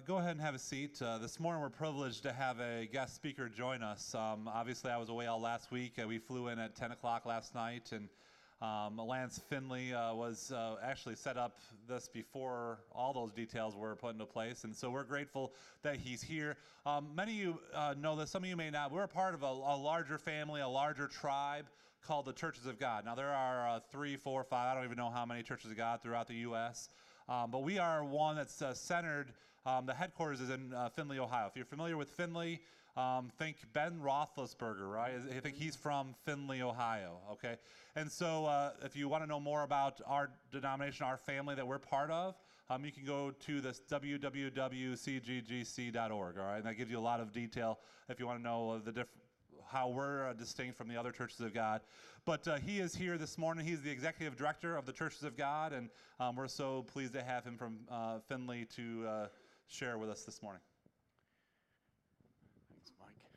go ahead and have a seat. This morning we're privileged to have a guest speaker join us. Obviously, I was away all last week. We flew in at 10 o'clock last night, and Lance Finley was actually set up this before all those details were put into place, and so we're grateful that he's here. Many of you know this, some of you may not. We're a part of a larger family, a larger tribe called the Churches of God. Now, there are 3, 4, 5, I don't even know how many Churches of God throughout the U.S., but we are one that's centered, the headquarters is in Findlay, Ohio. If you're familiar with Findlay, think Ben Roethlisberger, right? I think he's from Findlay, Ohio, okay? And so if you want to know more about our denomination, our family that we're part of, you can go to this www.cggc.org, all right? And that gives you a lot of detail if you want to know the different, how we're distinct from the other Churches of God. But he is here this morning. He's the executive director of the Churches of God, and we're so pleased to have him from Findlay to share with us this morning. Thanks, Mike.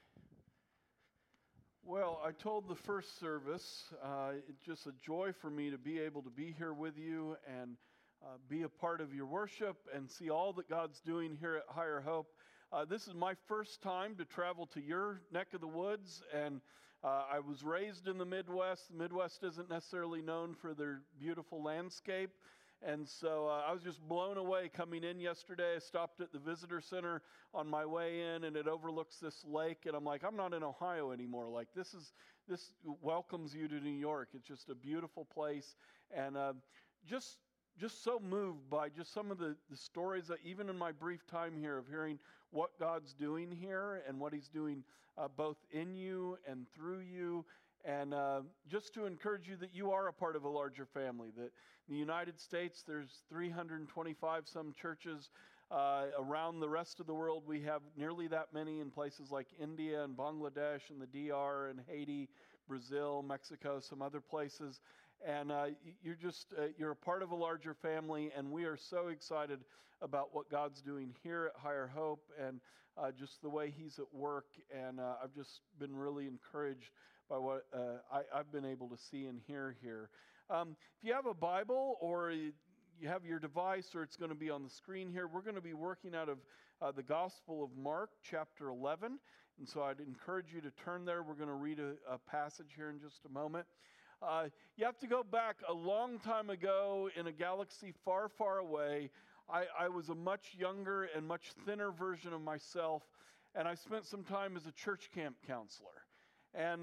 Well, I told the first service, it's just a joy for me to be able to be here with you and be a part of your worship and see all that God's doing here at Higher Hope. This is my first time to travel to your neck of the woods, and I was raised in the Midwest. The Midwest isn't necessarily known for their beautiful landscape, and so I was just blown away coming in yesterday. I stopped at the visitor center on my way in, and it overlooks this lake, and I'm like, I'm not in Ohio anymore. Like, this welcomes you to New York. It's just a beautiful place, and just so moved by just some of the stories that even in my brief time here of hearing what God's doing here and what he's doing both in you and through you. And just to encourage you that you are a part of a larger family, that in the United States there's 325 some churches. Around the rest of the world we have nearly that many in places like India and Bangladesh and the DR and Haiti, Brazil, Mexico, some other places. And you're a part of a larger family, and we are so excited about what God's doing here at Higher Hope and just the way he's at work. And I've just been really encouraged by what I've been able to see and hear here. If you have a Bible or you have your device, or it's going to be on the screen here, we're going to be working out of the Gospel of Mark, chapter 11. And so I'd encourage you to turn there. We're going to read a passage here in just a moment. You have to go back a long time ago in a galaxy far, far away. I was a much younger and much thinner version of myself, and I spent some time as a church camp counselor. And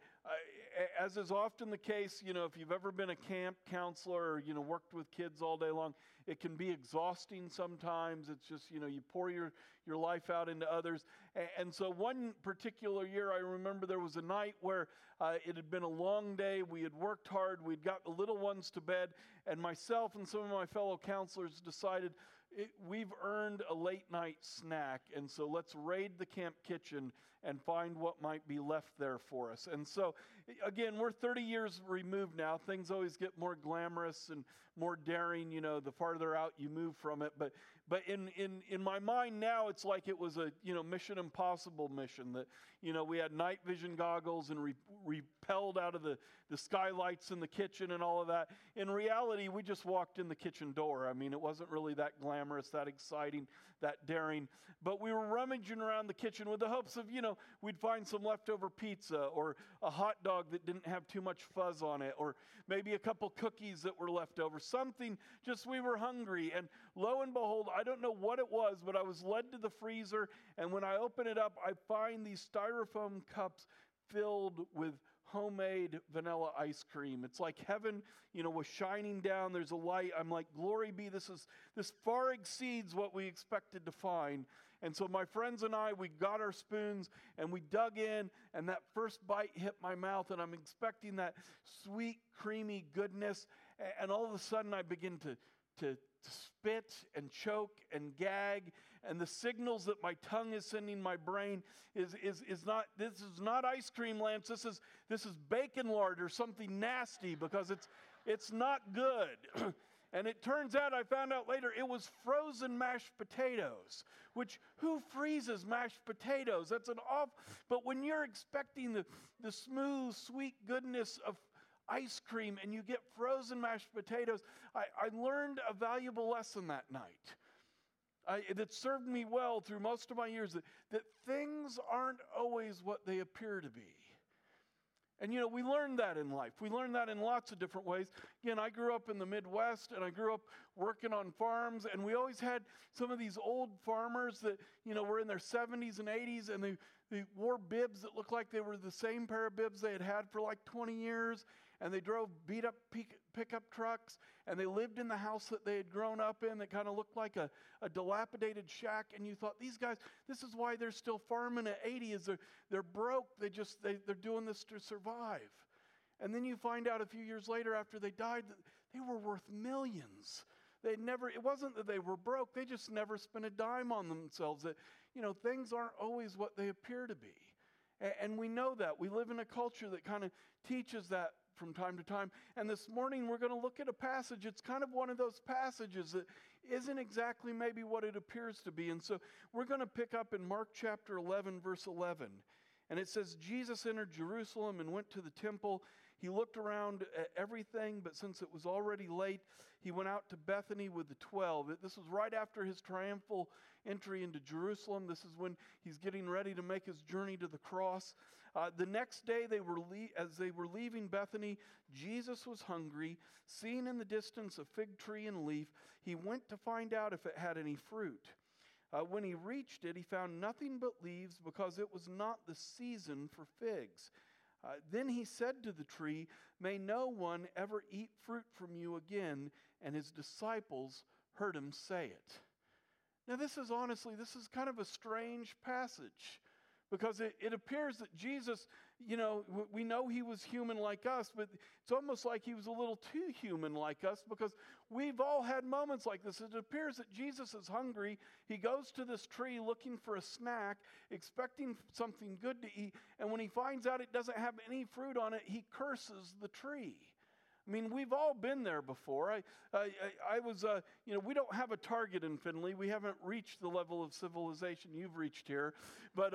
as is often the case, if you've ever been a camp counselor or, worked with kids all day long, it can be exhausting sometimes. It's just, you pour your life out into others. And so one particular year, I remember there was a night where it had been a long day. We had worked hard. We'd got the little ones to bed. And myself and some of my fellow counselors decided we've earned a late night snack, and so let's raid the camp kitchen and find what might be left there for us. And so, again, we're 30 years removed now. Things always get more glamorous and more daring, the farther out you move from it. But in my mind now, it's like it was a, Mission Impossible mission that, we had night vision goggles and repelled out of the skylights in the kitchen and all of that. In reality, we just walked in the kitchen door. I mean, it wasn't really that glamorous, that exciting, that daring. But we were rummaging around the kitchen with the hopes of, we'd find some leftover pizza or a hot dog that didn't have too much fuzz on it, or maybe a couple cookies that were left over. Something, just we were hungry. And lo and behold, I don't know what it was, but I was led to the freezer. And when I open it up, I find these styrofoam cups filled with homemade vanilla ice cream. It's like heaven, was shining down. There's a light. I'm like, glory be, this far exceeds what we expected to find. And so my friends and I, we got our spoons and we dug in, and that first bite hit my mouth, and I'm expecting that sweet, creamy goodness. And all of a sudden I begin to spit and choke and gag, and the signals that my tongue is sending my brain is not, this is not ice cream, Lance. This is bacon lard or something nasty, because it's not good. And it turns out, I found out later, it was frozen mashed potatoes, which, who freezes mashed potatoes? That's an off. But when you're expecting the smooth, sweet goodness of ice cream and you get frozen mashed potatoes, I learned a valuable lesson that night. that served me well through most of my years, that things aren't always what they appear to be. And, we learn that in life. We learn that in lots of different ways. Again, I grew up in the Midwest, and I grew up working on farms, and we always had some of these old farmers that, were in their 70s and 80s, and they wore bibs that looked like they were the same pair of bibs they had had for like 20 years, and they drove beat-up pickup trucks, and they lived in the house that they had grown up in that kind of looked like a dilapidated shack, and you thought, these guys, this is why they're still farming at 80, is they're broke, they're doing this to survive. And then you find out a few years later after they died that they were worth millions. It wasn't that they were broke, they just never spent a dime on themselves. That, things aren't always what they appear to be. And we know that. We live in a culture that kind of teaches that from time to time. And this morning we're going to look at a passage. It's kind of one of those passages that isn't exactly maybe what it appears to be. And so we're going to pick up in Mark chapter 11, verse 11. And it says, Jesus entered Jerusalem and went to the temple. He looked around at everything, but since it was already late, he went out to Bethany with the 12. This was right after his triumphal entry into Jerusalem. This is when he's getting ready to make his journey to the cross. The next day, as they were leaving Bethany, Jesus was hungry. Seeing in the distance a fig tree and leaf, he went to find out if it had any fruit. When he reached it, he found nothing but leaves because it was not the season for figs. Then he said to the tree, "May no one ever eat fruit from you again." And his disciples heard him say it. Now this is kind of a strange passage, because it appears that Jesus, we know he was human like us, but it's almost like he was a little too human like us, because we've all had moments like this. It appears that Jesus is hungry. He goes to this tree looking for a snack, expecting something good to eat, and when he finds out it doesn't have any fruit on it, he curses the tree. I mean, we've all been there before. I was, we don't have a Target in Findlay. We haven't reached the level of civilization you've reached here. But,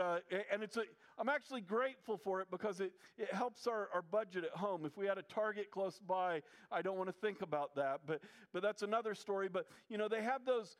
I'm actually grateful for it, because it helps our budget at home. If we had a Target close by, I don't want to think about that. But that's another story. But, they have those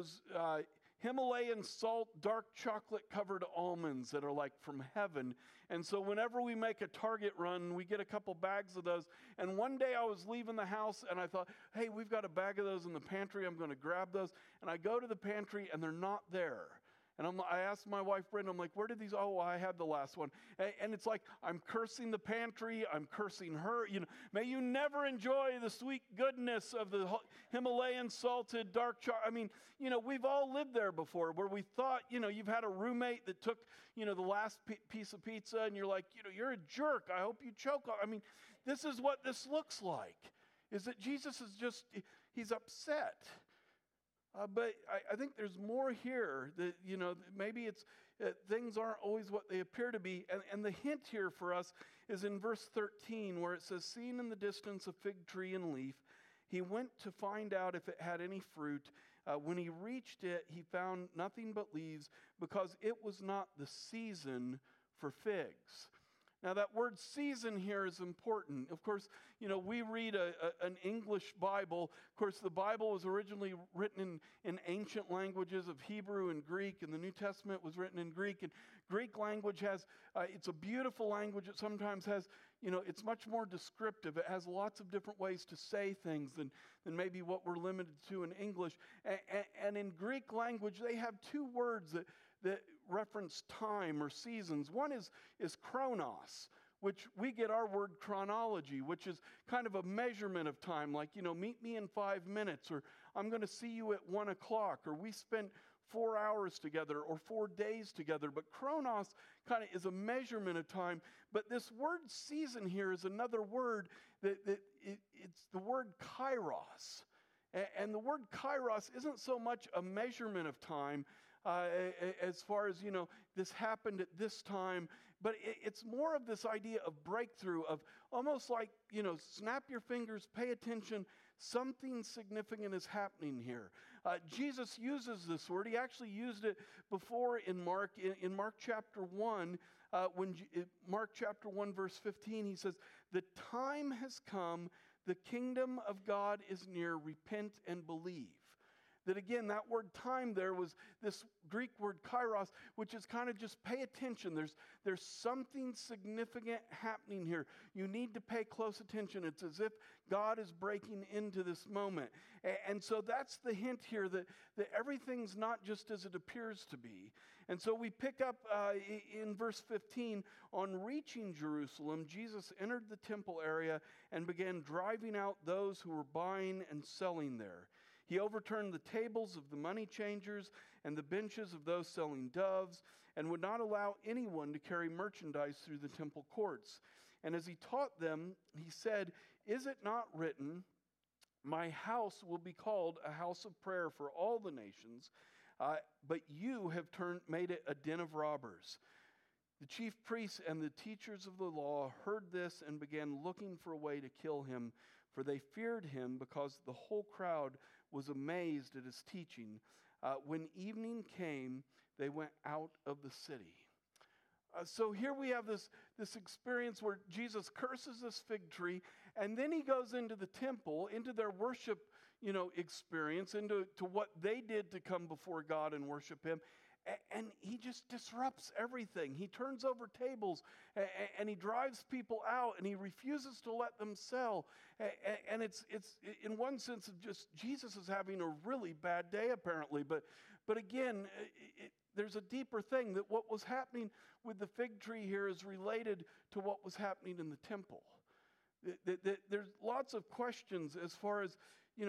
Himalayan salt, dark chocolate covered almonds that are like from heaven. And so whenever we make a Target run, we get a couple bags of those. And one day I was leaving the house and I thought, hey, we've got a bag of those in the pantry. I'm going to grab those. And I go to the pantry and they're not there. And I asked my wife, Brenda, I'm like, where did these? Oh, I had the last one. And it's like, I'm cursing the pantry. I'm cursing her. May you never enjoy the sweet goodness of the Himalayan salted dark chocolate. I mean, we've all lived there before, where we thought, you've had a roommate that took, the last piece of pizza, and you're like, you're a jerk. I hope you choke. I mean, this is what this looks like, is that Jesus is he's upset. But I think there's more here that, maybe it's things aren't always what they appear to be. And the hint here for us is in verse 13, where it says, seeing in the distance a fig tree and leaf, he went to find out if it had any fruit. When he reached it, he found nothing but leaves, because it was not the season for figs. Now, that word season here is important. Of course, we read an English Bible. Of course, the Bible was originally written in ancient languages of Hebrew and Greek, and the New Testament was written in Greek. And Greek language it's a beautiful language. It sometimes has, it's much more descriptive. It has lots of different ways to say things than maybe what we're limited to in English. And in Greek language, they have two words that reference time or seasons. One is chronos, which we get our word chronology, which is kind of a measurement of time, like, meet me in 5 minutes, or I'm going to see you at 1 o'clock, or we spent 4 hours together, or 4 days together. But chronos kind of is a measurement of time. But this word season here is another word it's the word kairos. And the word kairos isn't so much a measurement of time, as far as, this happened at this time, but it's more of this idea of breakthrough, of almost like, snap your fingers, pay attention, something significant is happening here. Jesus uses this word. He actually used it before in Mark, in Mark chapter 1, Mark chapter 1, verse 15, he says, the time has come, the kingdom of God is near, repent and believe. That again, that word time there was this Greek word kairos, which is kind of just pay attention. There's something significant happening here. You need to pay close attention. It's as if God is breaking into this moment. And so that's the hint here that everything's not just as it appears to be. And so we pick up in verse 15, on reaching Jerusalem, Jesus entered the temple area and began driving out those who were buying and selling there. He overturned the tables of the money changers and the benches of those selling doves, and would not allow anyone to carry merchandise through the temple courts. And as he taught them, he said, "Is it not written, 'My house will be called a house of prayer for all the nations,' but you have made it a den of robbers." The chief priests and the teachers of the law heard this and began looking for a way to kill him, for they feared him because the whole crowd was amazed at his teaching. When evening came, they went out of the city. So here we have this experience where Jesus curses this fig tree, and then he goes into the temple, into their worship, experience, into what they did to come before God and worship him. And he just disrupts everything. He turns over tables, and he drives people out, and he refuses to let them sell. And it's in one sense of just Jesus is having a really bad day apparently. But again, there's a deeper thing, that what was happening with the fig tree here is related to what was happening in the temple. There's lots of questions as far as,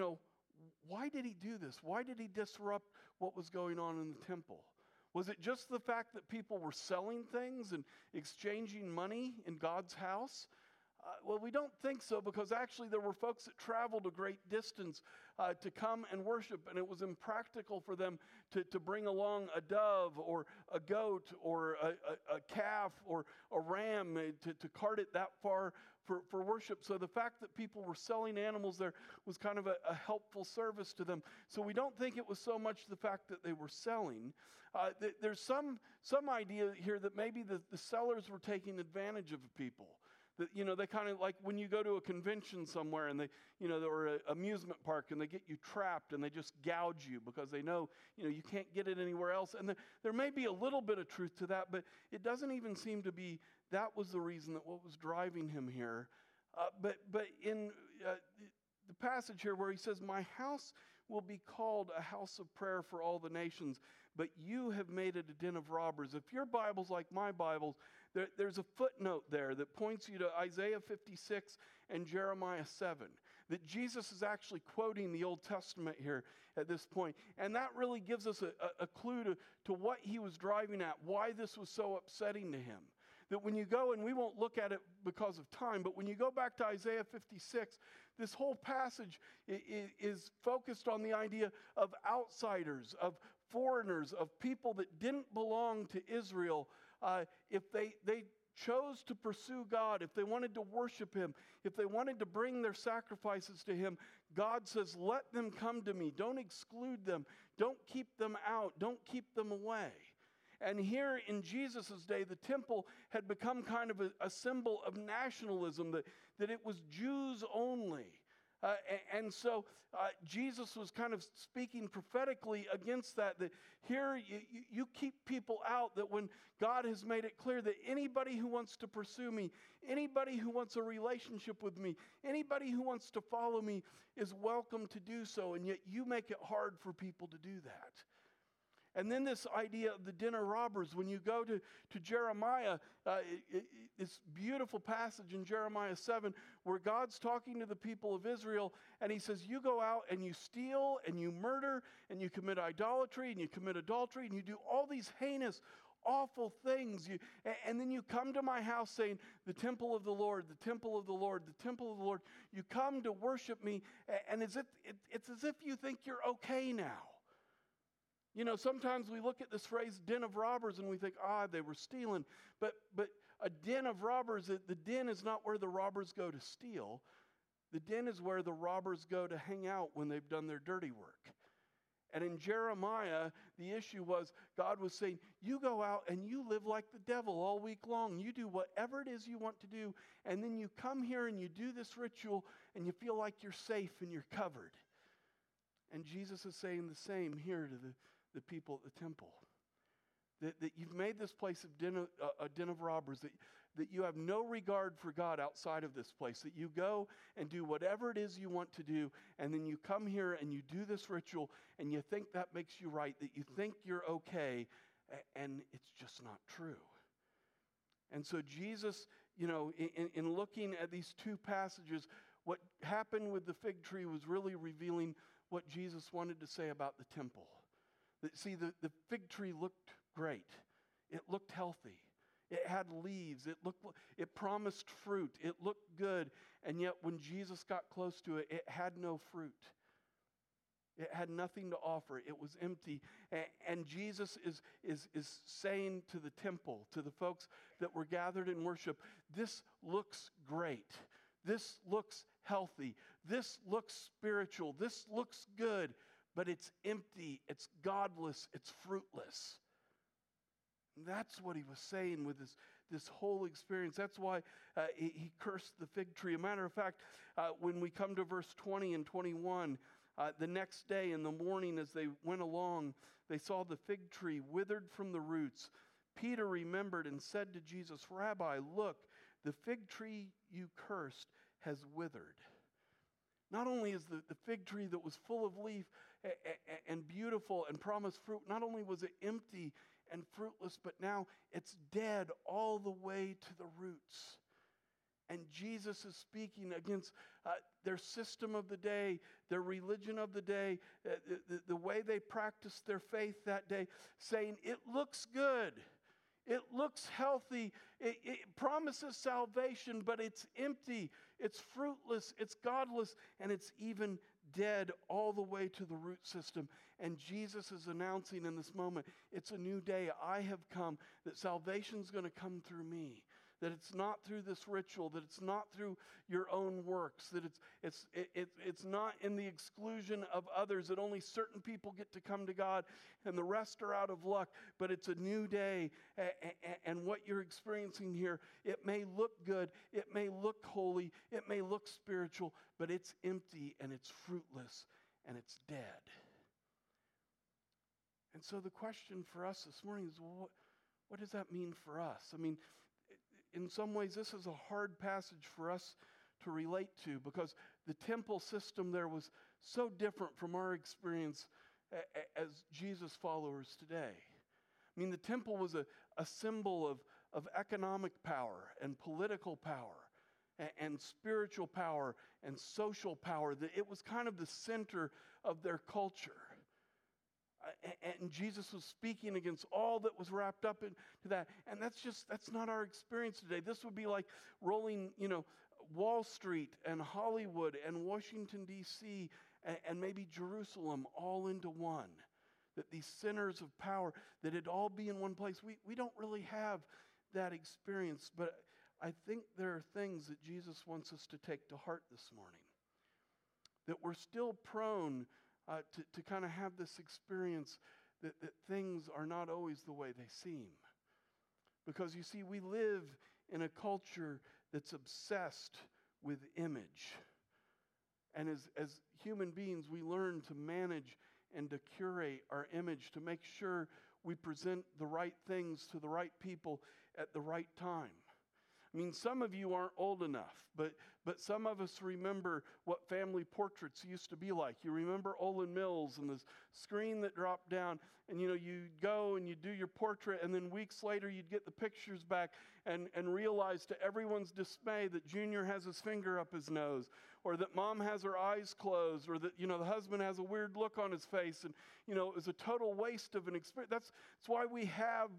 why did he do this? Why did he disrupt what was going on in the temple? Was it just the fact that people were selling things and exchanging money in God's house? Well, we don't think so, because actually there were folks that traveled a great distance to come and worship, and it was impractical for them to bring along a dove or a goat or a calf or a ram to cart it that far for worship. So the fact that people were selling animals there was kind of a helpful service to them. So we don't think it was so much the fact that they were selling. There's some idea here that maybe the sellers were taking advantage of people. That, they kind of like when you go to a convention somewhere and they, or an amusement park, and they get you trapped and they just gouge you because they know, you can't get it anywhere else. And there may be a little bit of truth to that, but it doesn't even seem to be that was the reason that what was driving him here. But in the passage here where he says, "My house will be called a house of prayer for all the nations, but you have made it a den of robbers." If your Bible's like my Bible's, there's a footnote there that points you to Isaiah 56 and Jeremiah 7. That Jesus is actually quoting the Old Testament here at this point. And that really gives us a clue to what he was driving at, why this was so upsetting to him. That when you go, and we won't look at it because of time, but when you go back to Isaiah 56, this whole passage is focused on the idea of outsiders, of foreigners, of people that didn't belong to Israel. If they chose to pursue God, if they wanted to worship him, if they wanted to bring their sacrifices to him, God says, "Let them come to me. Don't exclude them. Don't keep them out. Don't keep them away." And here in Jesus' day, the temple had become kind of a symbol of nationalism, that it was Jews only. And so Jesus was kind of speaking prophetically against that here you keep people out, that when God has made it clear that anybody who wants to pursue me, anybody who wants a relationship with me, anybody who wants to follow me is welcome to do so, and yet you make it hard for people to do that. And then this idea of the den of robbers, when you go to Jeremiah, this beautiful passage in Jeremiah 7, where God's talking to the people of Israel, and he says, you go out and you steal and you murder and you commit idolatry and you commit adultery and you do all these heinous, awful things. And then you come to my house saying, the temple of the Lord, the temple of the Lord, the temple of the Lord. You come to worship me, and it's as if you think you're okay now. Sometimes we look at this phrase, den of robbers, and we think, they were stealing. But a den of robbers, the den is not where the robbers go to steal. The den is where the robbers go to hang out when they've done their dirty work. And in Jeremiah, the issue was, God was saying, you go out and you live like the devil all week long. You do whatever it is you want to do, and then you come here and you do this ritual, and you feel like you're safe and you're covered. And Jesus is saying the same here to the people at the temple. That you've made this place a den of robbers, that you have no regard for God outside of this place, that you go and do whatever it is you want to do, and then you come here and you do this ritual, and you think that makes you right, that you think you're okay, and it's just not true. And so Jesus, in looking at these two passages, what happened with the fig tree was really revealing what Jesus wanted to say about the temple. See, the fig tree looked great. It looked healthy. It had leaves. It promised fruit. It looked good. And yet when Jesus got close to it, it had no fruit. It had nothing to offer. It was empty. And Jesus is saying to the temple, to the folks that were gathered in worship, this looks great. This looks healthy. This looks spiritual. This looks good. But it's empty. It's godless. It's fruitless. That's what he was saying with this whole experience. That's why he cursed the fig tree. A matter of fact, when we come to verse 20 and 21, the next day in the morning as they went along, they saw the fig tree withered from the roots. Peter remembered and said to Jesus, "Rabbi, look, the fig tree you cursed has withered." Not only is the fig tree that was full of leaf and beautiful and promised fruit, not only was it empty and fruitless, but now it's dead all the way to the roots. And Jesus is speaking against their system of the day, their religion of the day, the way they practiced their faith that day, saying, it looks good, it looks healthy, it promises salvation, but it's empty, it's fruitless, it's godless, and it's even dead all the way to the root system. And Jesus is announcing in this moment, it's a new day. I have come, that salvation's going to come through me. That it's not through this ritual, that it's not through your own works, that it's not in the exclusion of others, that only certain people get to come to God and the rest are out of luck, but it's a new day, and what you're experiencing here, it may look good, it may look holy, it may look spiritual, but it's empty and it's fruitless and it's dead. And so the question for us this morning is, well, what does that mean for us? I mean, in some ways, this is a hard passage for us to relate to because the temple system there was so different from our experience as Jesus followers today. I mean, the temple was a symbol of economic power and political power and spiritual power and social power. It was kind of the center of their culture. And Jesus was speaking against all that was wrapped up into that. And that's not our experience today. This would be like rolling, Wall Street and Hollywood and Washington, D.C. and maybe Jerusalem all into one. That these centers of power, that it'd all be in one place. We don't really have that experience. But I think there are things that Jesus wants us to take to heart this morning. That we're still prone to kind of have this experience that things are not always the way they seem. Because you see, we live in a culture that's obsessed with image. And as human beings, we learn to manage and to curate our image, to make sure we present the right things to the right people at the right time. I mean, some of you aren't old enough, but some of us remember what family portraits used to be like. You remember Olin Mills and the screen that dropped down, and you'd go and you'd do your portrait, and then weeks later you'd get the pictures back and realize to everyone's dismay that Junior has his finger up his nose, or that Mom has her eyes closed, or that the husband has a weird look on his face, and it was a total waste of an experience. That's why we have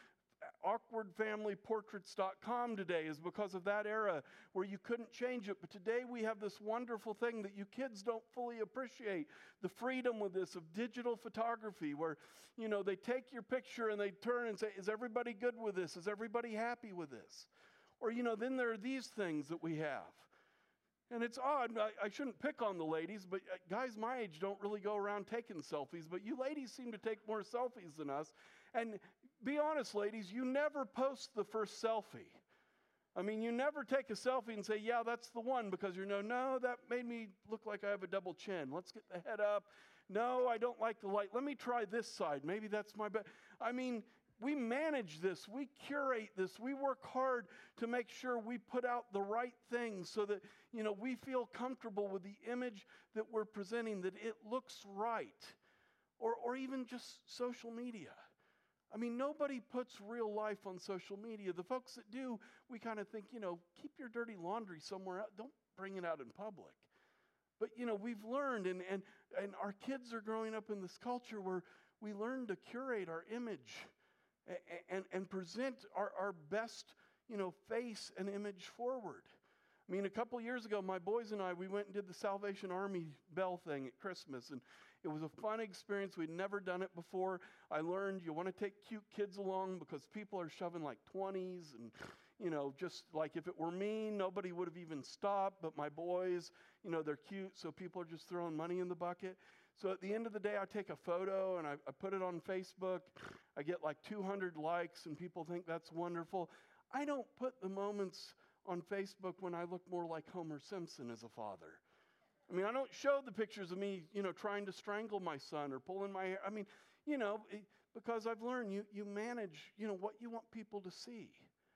awkwardfamilyportraits.com today, is because of that era where you couldn't change it. But today we have this wonderful thing that you kids don't fully appreciate, the freedom with this of digital photography, where they take your picture and they turn and say, is everybody good with this? Is everybody happy with this? Or then there are these things that we have. And it's odd, I shouldn't pick on the ladies, but guys my age don't really go around taking selfies, but you ladies seem to take more selfies than us. And be honest, ladies, you never post the first selfie. I mean, you never take a selfie and say, yeah, that's the one, because no, that made me look like I have a double chin. Let's get the head up no, I don't like the light. Let me try this side. Maybe that's my best. I mean, we manage this. We curate this. We work hard to make sure we put out the right things so that, we feel comfortable with the image that we're presenting, that it looks right. Or even just social media. I mean, nobody puts real life on social media. The folks that do, we kind of think, keep your dirty laundry somewhere else. Don't bring it out in public. But, we've learned, and our kids are growing up in this culture where we learn to curate our image and present our best, face and image forward. I mean, a couple years ago, my boys and I, we went and did the Salvation Army bell thing at Christmas, and it was a fun experience. We'd never done it before. I learned you want to take cute kids along because people are shoving like 20s and, just like if it were me, nobody would have even stopped. But my boys, they're cute, so people are just throwing money in the bucket. So at the end of the day, I take a photo and I put it on Facebook. I get like 200 likes and people think that's wonderful. I don't put the moments on Facebook when I look more like Homer Simpson as a father. I mean, I don't show the pictures of me, trying to strangle my son or pulling my hair. I mean, because I've learned you manage, what you want people to see.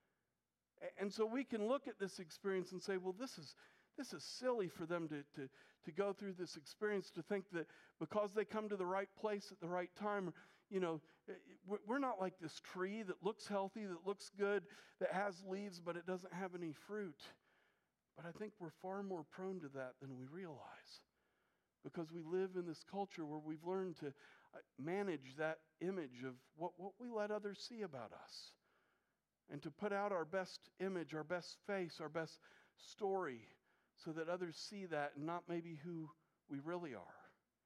And so we can look at this experience and say, well, this is silly for them to go through this experience, to think that because they come to the right place at the right time, we're not like this tree that looks healthy, that looks good, that has leaves, but it doesn't have any fruit. But I think we're far more prone to that than we realize, because we live in this culture where we've learned to manage that image of what we let others see about us, and to put out our best image, our best face, our best story, so that others see that and not maybe who we really are.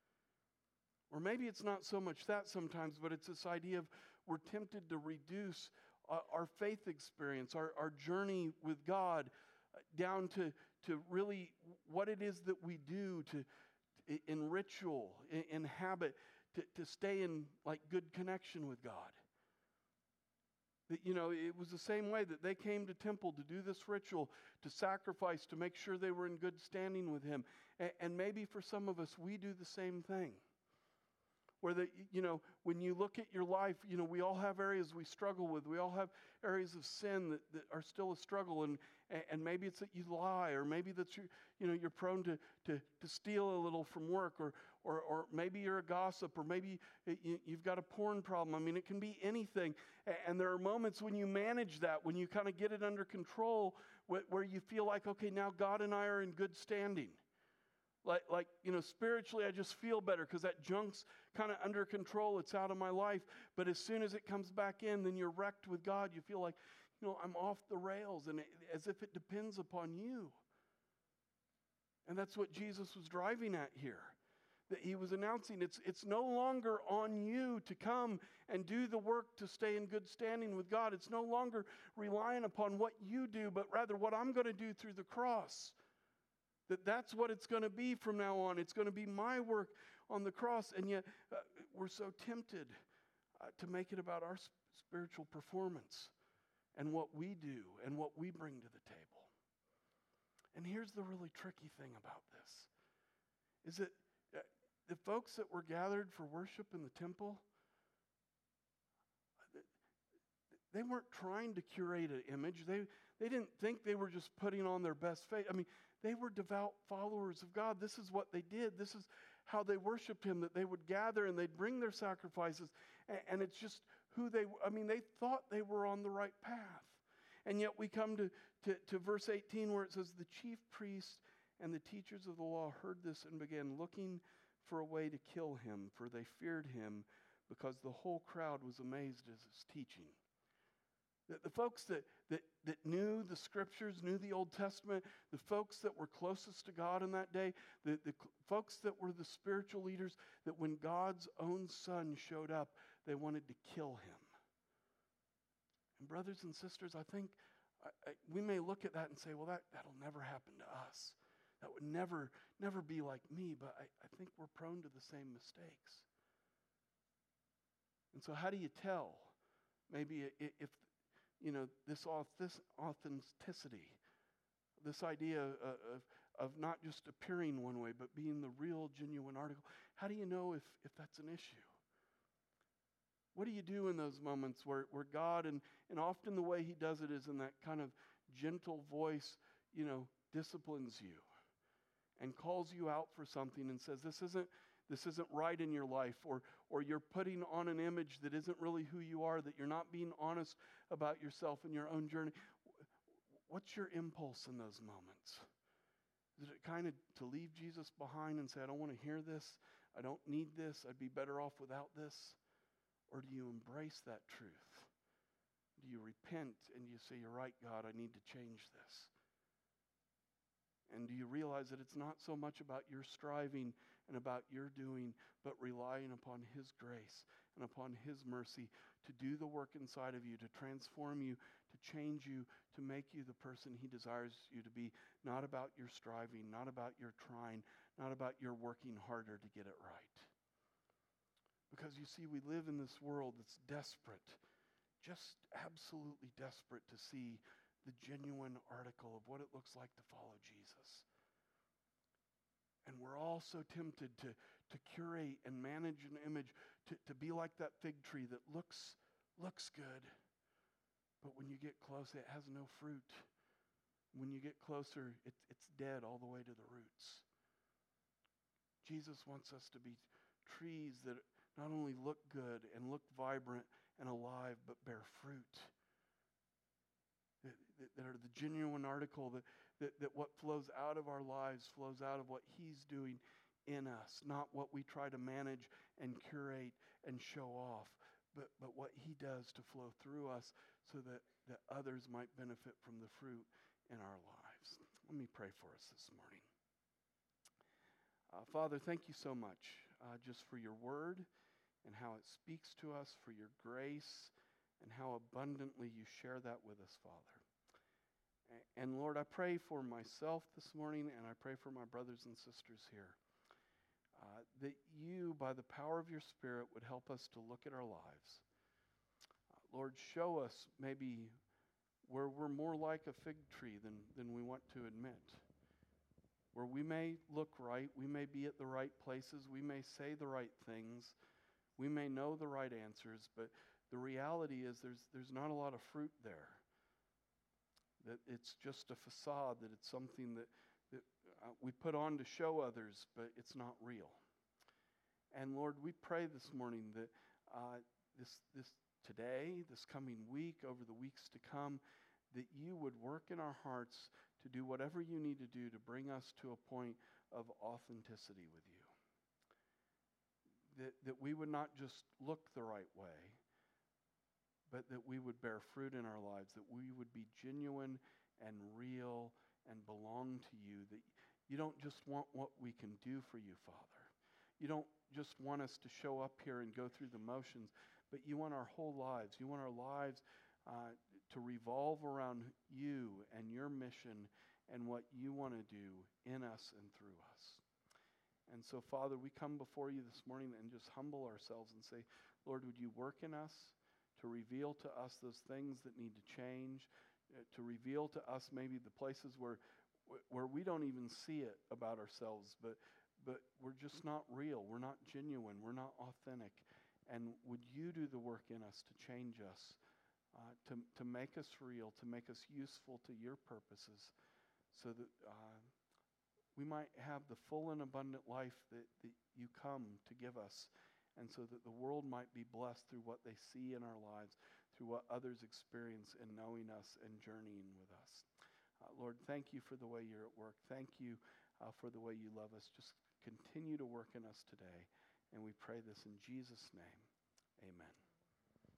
Or maybe it's not so much that sometimes, but it's this idea of we're tempted to reduce our faith experience, our journey with God, down to really what it is that we do in ritual, in habit, to stay in like good connection with God. That, it was the same way that they came to temple to do this ritual, to sacrifice, to make sure they were in good standing with Him. And maybe for some of us, we do the same thing. Where when you look at your life, we all have areas we struggle with. We all have areas of sin that are still a struggle. And maybe it's that you lie, or maybe that you're prone to steal a little from work, or maybe you're a gossip, or maybe you've got a porn problem. I mean, it can be anything. And there are moments when you manage that, when you kind of get it under control, where you feel like, okay, now God and I are in good standing. Like spiritually, I just feel better because that junk's kind of under control. It's out of my life. But as soon as it comes back in, then you're wrecked with God. You feel like, I'm off the rails, and as if it depends upon you. And that's what Jesus was driving at here. That He was announcing, it's no longer on you to come and do the work to stay in good standing with God. It's no longer relying upon what you do, but rather what I'm going to do through the cross. That's what it's going to be from now on. It's going to be my work on the cross. And yet we're so tempted to make it about our spiritual performance and what we do and what we bring to the table. And here's the really tricky thing about this, is that the folks that were gathered for worship in the temple, they weren't trying to curate an image. They didn't think they were just putting on their best face. I mean, they were devout followers of God. This is what they did. This is how they worshiped Him, that they would gather and they'd bring their sacrifices. And it's just they thought they were on the right path. And yet we come to verse 18 where it says, the chief priests and the teachers of the law heard this and began looking for a way to kill Him, for they feared Him because the whole crowd was amazed at His teaching. The folks that knew the Scriptures, knew the Old Testament, the folks that were closest to God in that day, the folks that were the spiritual leaders, that when God's own Son showed up, they wanted to kill Him. And brothers and sisters, I think we may look at that and say, well, that'll never happen to us. That would never be like me, but I think we're prone to the same mistakes. And so how do you tell? Maybe if this authenticity, this idea of not just appearing one way, but being the real, genuine article. How do you know if that's an issue? What do you do in those moments where God, and often the way he does it is in that kind of gentle voice, disciplines you and calls you out for something and says, this isn't right in your life, or you're putting on an image that isn't really who you are, that you're not being honest about yourself and your own journey. What's your impulse in those moments? Is it kind of to leave Jesus behind and say, I don't want to hear this, I don't need this, I'd be better off without this? Or do you embrace that truth? Do you repent and you say, you're right, God, I need to change this? And do you realize that it's not so much about your striving and about your doing, but relying upon his grace and upon his mercy to do the work inside of you, to transform you, to change you, to make you the person he desires you to be, not about your striving, not about your trying, not about your working harder to get it right. Because you see, we live in this world that's desperate, just absolutely desperate to see the genuine article of what it looks like to follow Jesus. And we're all so tempted to curate and manage an image, to be like that fig tree that looks good, but when you get close, it has no fruit. When you get closer, it's dead all the way to the roots. Jesus wants us to be trees that not only look good and look vibrant and alive, but bear fruit. That are the genuine article, that what flows out of our lives flows out of what he's doing in us, not what we try to manage and curate and show off, but what he does to flow through us so that others might benefit from the fruit in our lives. Let me pray for us this morning. Father, thank you so much just for your word and how it speaks to us, for your grace, and how abundantly you share that with us, Father. And Lord, I pray for myself this morning, and I pray for my brothers and sisters here, that you, by the power of your Spirit, would help us to look at our lives. Lord, show us maybe where we're more like a fig tree than we want to admit. Where we may look right, we may be at the right places, we may say the right things, we may know the right answers, but the reality is there's not a lot of fruit there. That it's just a facade, that it's something that we put on to show others, but it's not real. And Lord, we pray this morning that this today, this coming week, over the weeks to come, that you would work in our hearts to do whatever you need to do to bring us to a point of authenticity with you. That we would not just look the right way, but that we would bear fruit in our lives, that we would be genuine and real and belong to you, that you don't just want what we can do for you, Father. You don't just want us to show up here and go through the motions, but you want our whole lives. You want our lives to revolve around you and your mission and what you want to do in us and through us. And so, Father, we come before you this morning and just humble ourselves and say, Lord, would you work in us to reveal to us those things that need to change, to reveal to us maybe the places where we don't even see it about ourselves, but we're just not real, we're not genuine, we're not authentic. And would you do the work in us to change us, to make us real, to make us useful to your purposes, so that we might have the full and abundant life that you come to give us, and so that the world might be blessed through what they see in our lives, through what others experience in knowing us and journeying with us. Lord, thank you for the way you're at work. Thank you for the way you love us. Just continue to work in us today. And we pray this in Jesus' name. Amen.